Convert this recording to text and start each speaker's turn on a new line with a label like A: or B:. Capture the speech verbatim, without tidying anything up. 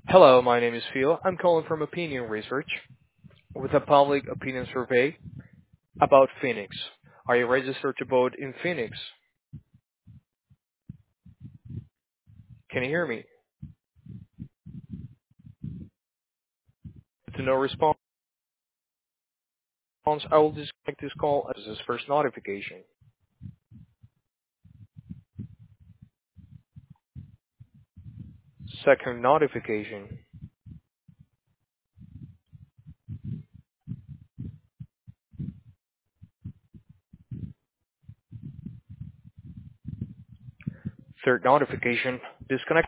A: Hello, my name is Phil. I'm calling from Opinion Research with a public opinion survey about Phoenix. Are you registered to vote in Phoenix? Can you hear me? To no response, I will disconnect this call as this first notification. Second notification. Third notification. Disconnect.